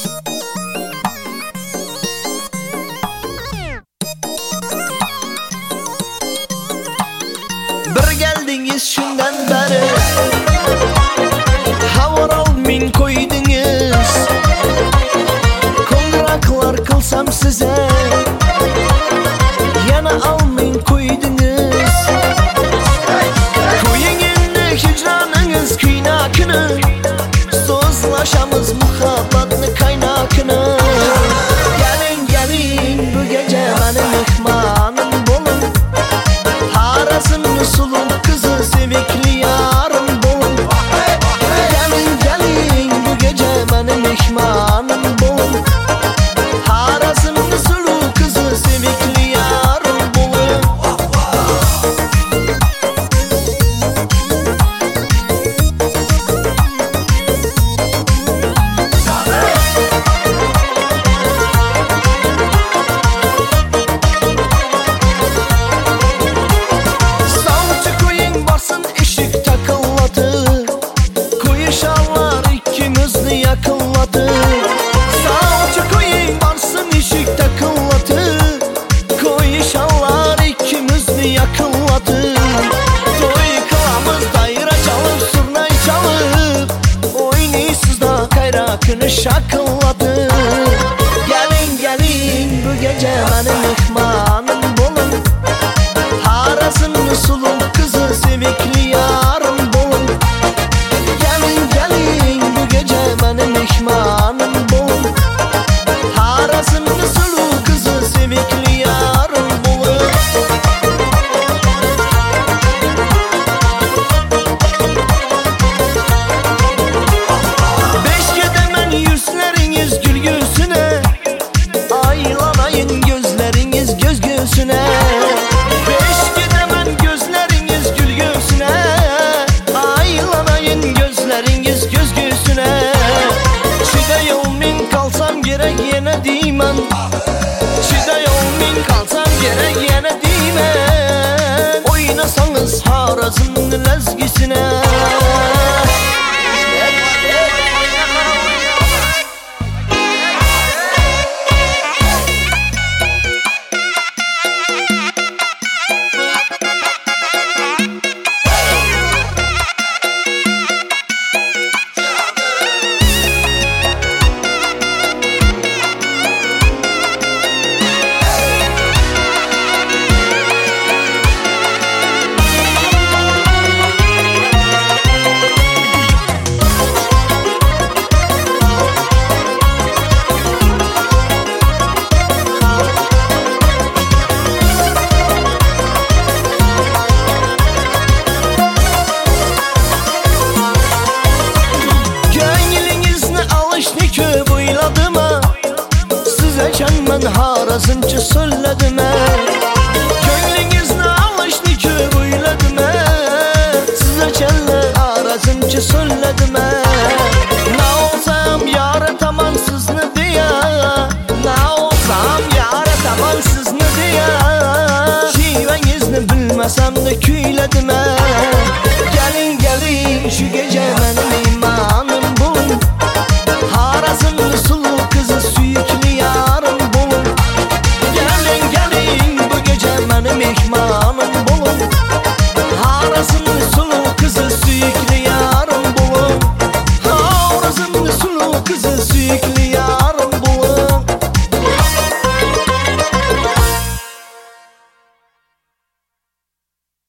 Bir geldiniz şundan beri Havar almin koydunuz Kongraklar kılsam size Yana almin koydunuz Koyun indi hicranınız kıynakını Sozlaşamız muhabbatlı kaynakını Gelin gelin bu gece benim mehmanım bolun Harasın usulun kızı sevikli yarım bolun Gelin gelin bu gece benim mehmanım bolun Harasın usulun kızı sevikli yarım bolun Yakınladı Savcı koyun varsın ışık takılladı Koyuşanlar ikimizni yakınladı Toy kılamız daire çalıp surnay çalıp Oynuysuz da kayrakını şakılladı Gelin gelin bu gece benim mehmanım bolun Harasın usulun kızı sevikli yarım bolun Gelin gelin bu gece benim mehmanım bolun Harasın usulü kızı sevikli yarım bolun Beşkedemen yüzleriniz gülgüsüne Aylanayın gözleriniz göz göğsüne Beşkedemen gözleriniz gülgüsüne Aylanayın gözleriniz göz göğsüne Çide yolmin kalsam gerek yine diymem Çide yolmin kalsam gerek yine diymem Oynasanız Harazın lezgisine Ben Harazınca söyledim Gönlünüzle alıştı ki buyladım Size kelle Harazınca söyledim Ne olsam yâre tamansız ne diye Ne olsam yâre tamansız ne diye Şivenizni bilmesem de küyledim Gelin gelin şu gece benim imanım bulun Harazın usulü kızı süyüklü yarım bolun Gelin gelin bu gece benim mehmanım bolun Harazın usulü kızı süyüklü yarım bolun Harazın usulü kızı süyüklü